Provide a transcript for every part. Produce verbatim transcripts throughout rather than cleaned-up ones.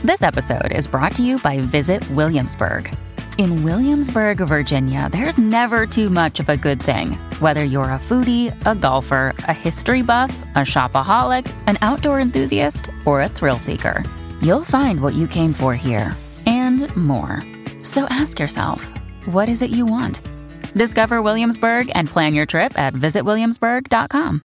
This episode is brought to you by Visit Williamsburg. In Williamsburg, Virginia, there's never too much of a good thing. Whether you're a foodie, a golfer, a history buff, a shopaholic, an outdoor enthusiast, or a thrill seeker, you'll find what you came for here and more. So ask yourself, what is it you want? Discover Williamsburg and plan your trip at visit williamsburg dot com.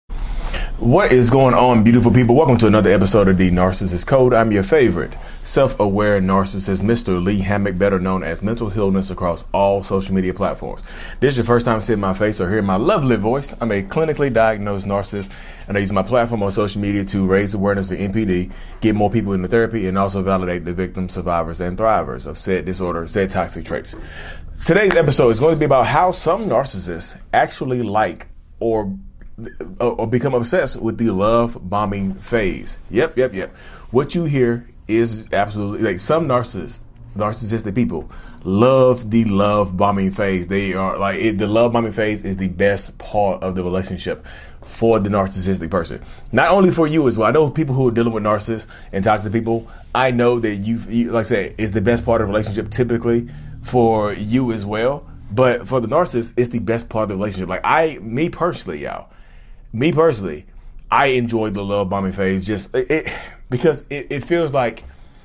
What is going on, beautiful people? Welcome to another episode of The Narcissist Code. I'm your favorite self-aware narcissist, Mister Lee Hammock, better known as Mental Healness, across all social media platforms. This is your first time seeing my face or hearing my lovely voice. I'm a clinically diagnosed narcissist, and I use my platform on social media to raise awareness for N P D, get more people into therapy, and also validate the victims, survivors, and thrivers of said disorder, said toxic traits. Today's episode is going to be about how some narcissists actually like or or become obsessed with the love bombing phase. Yep, yep, yep. What you hear is absolutely like some narcissists, narcissistic people love the love bombing phase. They are like it, the love bombing phase is the best part of the relationship for the narcissistic person. Not only for you as well. I know people who are dealing with narcissists and toxic people. I know that you, you like I said, it's the best part of the relationship typically for you as well. But for the narcissist, it's the best part of the relationship. Like I, me personally, y'all. Me personally, I enjoyed the love bombing phase just it, it, because it, it feels like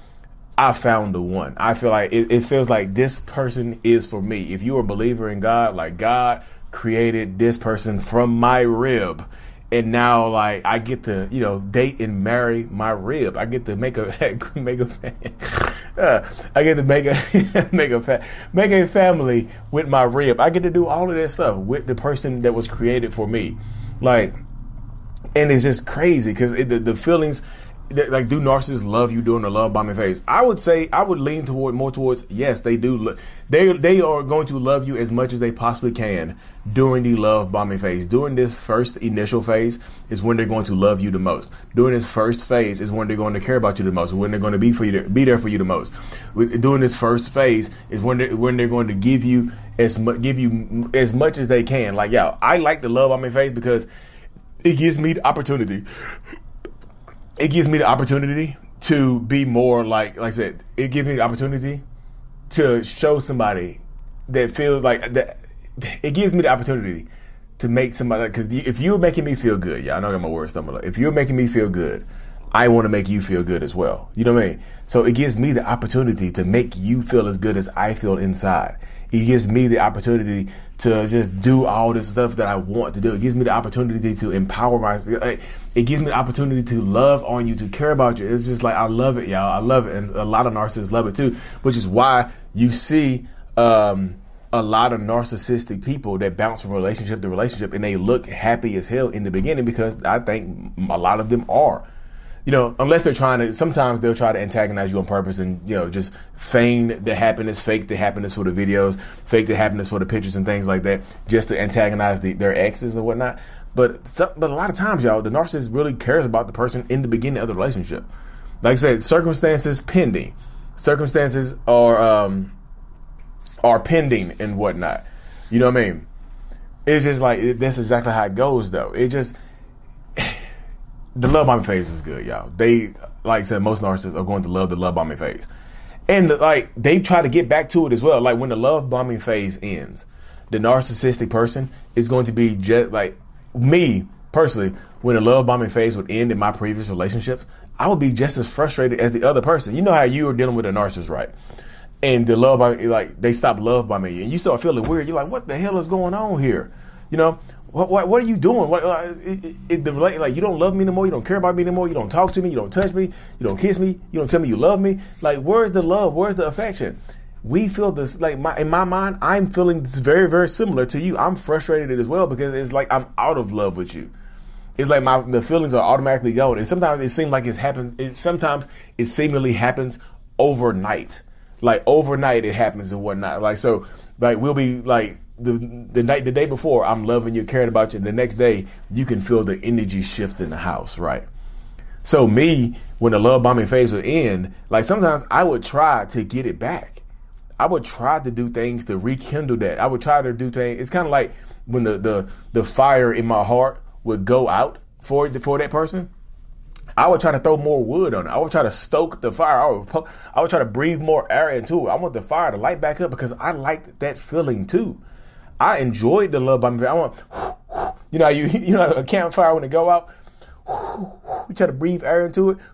I found the one. I feel like it, it feels like this person is for me. If you're a believer in God, like God created this person from my rib. And now, like, I get to, you know, date and marry my rib. I get to make a make a uh, I get to make a make a fa- make a family with my rib. I get to do all of that stuff with the person that was created for me. Like, and it's just crazy because the, the feelings, like, do narcissists love you during the love bombing phase? I would say I would lean toward more towards yes, they do. Lo- they they are going to love you as much as they possibly can during the love bombing phase. During this first initial phase is when they're going to love you the most. During this first phase is when they're going to care about you the most. When they're going to be for you, to, be there for you the most. During this first phase is when they when they're going to give you as much give you as much as they can. Like, yeah, I like the love bombing phase because it gives me the opportunity. It gives me the opportunity to be more like, like I said, it gives me the opportunity to show somebody that feels like that. It gives me the opportunity to make somebody, because if you're making me feel good, yeah, I know I got my words stumbled. If you're making me feel good, I want to make you feel good as well. You know what I mean? So it gives me the opportunity to make you feel as good as I feel inside. It gives me the opportunity to just do all this stuff that I want to do. It gives me the opportunity to empower myself. It gives me the opportunity to love on you, to care about you. It's just like, I love it, y'all. I love it. And a lot of narcissists love it too, which is why you see um, a lot of narcissistic people that bounce from relationship to relationship and they look happy as hell in the beginning, because I think a lot of them are. You know, unless they're trying to, sometimes they'll try to antagonize you on purpose and, you know, just feign the happiness, fake the happiness for the videos, fake the happiness for the pictures and things like that, just to antagonize the, their exes and whatnot. But some, but a lot of times, y'all, the narcissist really cares about the person in the beginning of the relationship. Like I said, circumstances pending. Circumstances are, um, are pending and whatnot. You know what I mean? It's just like, it, that's exactly how it goes, though. It just... The love bombing phase is good, y'all. They, like I said, most narcissists are going to love the love bombing phase. And, like, they try to get back to it as well. Like, when the love bombing phase ends, the narcissistic person is going to be just, like, me, personally, when the love bombing phase would end in my previous relationships, I would be just as frustrated as the other person. You know how you are dealing with a narcissist, right? And the love bombing, like, they stop love bombing you. And you start feeling weird. You're like, what the hell is going on here? You know? What, what what are you doing? What uh, it, it, it, the, like you don't love me anymore. You don't care about me anymore. You don't talk to me. You don't touch me. You don't kiss me. You don't tell me you love me. Like, where's the love? Where's the affection? We feel this, like, my in my mind, I'm feeling this very, very similar to you. I'm frustrated as well because it's like I'm out of love with you. It's like my the feelings are automatically going, and sometimes it seems like it's happened. It, sometimes it seemingly happens overnight. Like overnight, it happens and whatnot. Like so, like we'll be like. The the night the day before I'm loving you, caring about you, and the next day you can feel the energy shift in the house, right? So me, when the love bombing phase would end, like sometimes I would try to get it back. I would try to do things to rekindle that. I would try to do things. It's kind of like when the, the the fire in my heart would go out for for that person. I would try to throw more wood on it. I would try to stoke the fire. I would, po- I would try to breathe more air into it. I want the fire to light back up because I liked that feeling too. I enjoyed the love bombing. I want, you know, you you know, a campfire when it go out, you try to breathe air into it.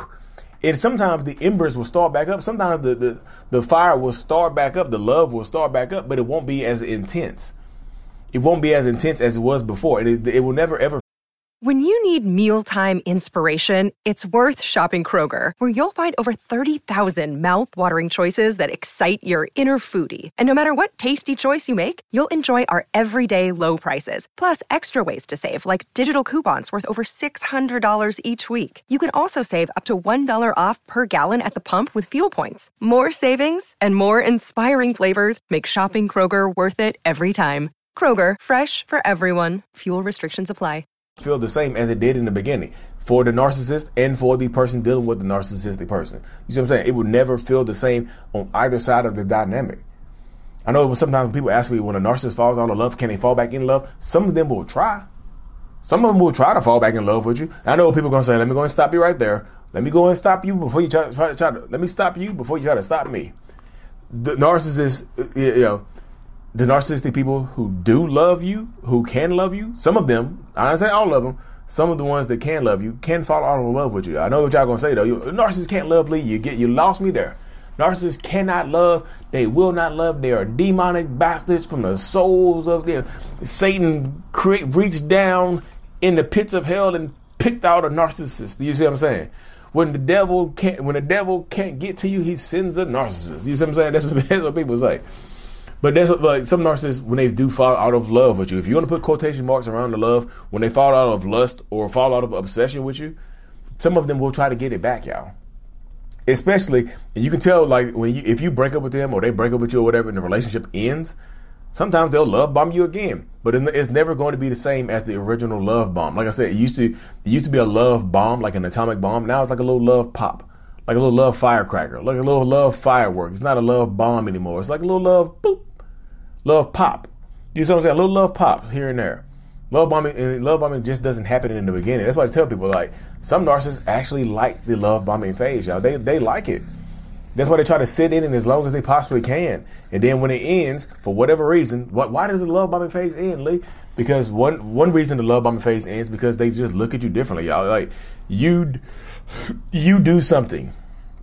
And sometimes the embers will start back up. Sometimes the, the, the fire will start back up. The love will start back up, but it won't be as intense. It won't be as intense as it was before. It, it will never, ever. When you need mealtime inspiration, it's worth shopping Kroger, where you'll find over thirty thousand mouth-watering choices that excite your inner foodie. And no matter what tasty choice you make, you'll enjoy our everyday low prices, plus extra ways to save, like digital coupons worth over six hundred dollars each week. You can also save up to one dollar off per gallon at the pump with fuel points. More savings and more inspiring flavors make shopping Kroger worth it every time. Kroger, fresh for everyone. Fuel restrictions apply. Feel the same as it did in the beginning for the narcissist and for the person dealing with the narcissistic person. You see what I'm saying? It would never feel the same on either side of the dynamic. I know sometimes when people ask me when a narcissist falls out of love, can they fall back in love? Some of them will try. Some of them will try to fall back in love with you. I know people are going to say, let me go and stop you right there. Let me go and stop you before you try, try, try to, let me stop you before you try to stop me. The narcissist, you know, the narcissistic people who do love you, who can love you, some of them, I don't say all of them, some of the ones that can love you can fall out of love with you. I know what y'all gonna say though. You, narcissists can't love Lee. You get you lost me there. Narcissists cannot love. They will not love. They are demonic bastards from the souls of them. Satan cre- reached down in the pits of hell and picked out a narcissist. You see what I'm saying? When the devil can't, when the devil can't get to you, he sends a narcissist. You see what I'm saying? That's what, that's what people say. But that's what, like, some narcissists, when they do fall out of love with you, if you want to put quotation marks around the love, when they fall out of lust or fall out of obsession with you, some of them will try to get it back, y'all. Especially, and you can tell, like, when you, if you break up with them or they break up with you or whatever and the relationship ends, sometimes they'll love bomb you again. But it's never going to be the same as the original love bomb. Like I said, it used to, it used to be a love bomb, like an atomic bomb. Now it's like a little love pop. Like a little love firecracker. Like a little love firework. It's not a love bomb anymore. It's like a little love boop. Love pop. You see what I'm saying? A little love pops here and there. Love bombing, and love bombing just doesn't happen in the beginning. That's why I tell people, like, some narcissists actually like the love bombing phase, y'all. They they like it. That's why they try to sit in it as long as they possibly can. And then when it ends, for whatever reason, what why does the love bombing phase end, Lee? Because one one reason the love bombing phase ends because they just look at you differently, y'all. Like you you do something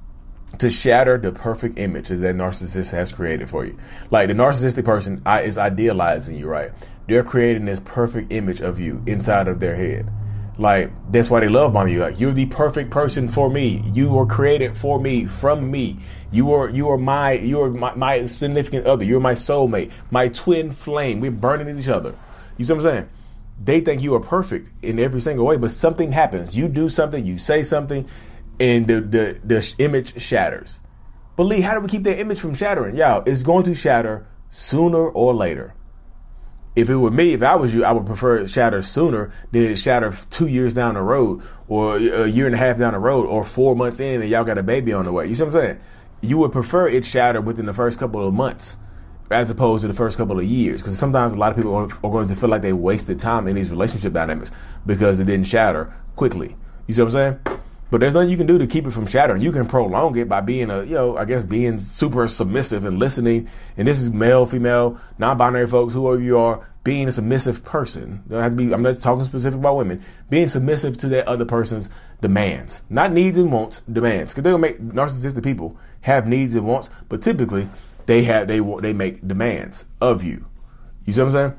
to shatter the perfect image that that narcissist has created for you. Like the narcissistic person is idealizing you, right? They're creating this perfect image of you inside of their head. Like, that's why they love bomb you. Like, you're the perfect person for me. You were created for me, from me. You are, you are my, you are my, my significant other. You're my soulmate, my twin flame. We're burning each other. You see what I'm saying? They think you are perfect in every single way, but something happens. You do something, you say something, and the, the, the image shatters. But Lee, how do we keep that image from shattering? Y'all, it's going to shatter sooner or later. If it were me, if I was you, I would prefer it shatter sooner than it shatter two years down the road, or a year and a half down the road, or four months in and y'all got a baby on the way. You see what I'm saying? You would prefer it shatter within the first couple of months as opposed to the first couple of years. Because sometimes a lot of people are, are going to feel like they wasted time in these relationship dynamics because it didn't shatter quickly. You see what I'm saying? But there's nothing you can do to keep it from shattering. You can prolong it by being a, you know, I guess being super submissive and listening. And this is male, female, non-binary folks, whoever you are, being a submissive person. Don't have to be, I'm not talking specific about women. Being submissive to that other person's demands, not needs and wants, demands. Because they're gonna make narcissistic people have needs and wants, but typically they have they they make demands of you. You see what I'm saying?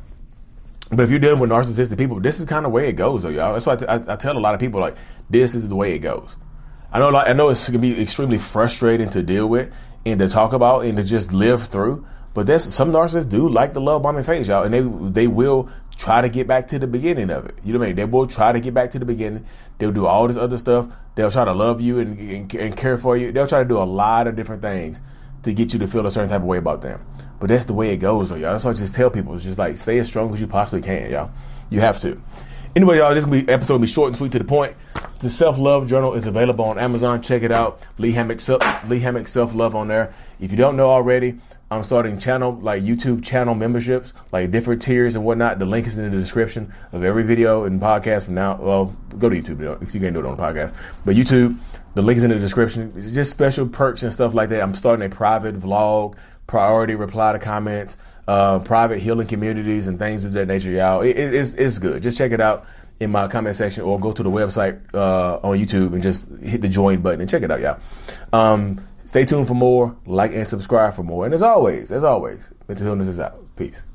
But if you're dealing with narcissistic people, this is kind of the way it goes, though, y'all. That's why I, t- I, I tell a lot of people, like, this is the way it goes. I know, like, I know it's going to be extremely frustrating to deal with and to talk about and to just live through. But that's, some narcissists do like the love bombing phase, y'all, and they they will try to get back to the beginning of it. You know what I mean? They will try to get back to the beginning. They'll do all this other stuff. They'll try to love you and, and, and care for you. They'll try to do a lot of different things to get you to feel a certain type of way about them. But that's the way it goes, though, y'all. That's why I just tell people. It's just like, stay as strong as you possibly can, y'all. You have to. Anyway, y'all, this be, episode will be short and sweet to the point. The Self-Love Journal is available on Amazon. Check it out. Lee Hammock, Self, Lee Hammock Self-Love on there. If you don't know already, I'm starting channel, like YouTube channel memberships, like different tiers and whatnot. The link is in the description of every video and podcast from now. Well, go to YouTube because you can't do it on the podcast. But YouTube, the link is in the description. It's just special perks and stuff like that. I'm starting a private vlog, priority reply to comments, uh, private healing communities and things of that nature, y'all. It, it, it's, it's good. Just check it out in my comment section or go to the website uh, on YouTube and just hit the join button and check it out, y'all. Um, Stay tuned for more, like and subscribe for more. And as always, as always, Mental Healness is out. Peace.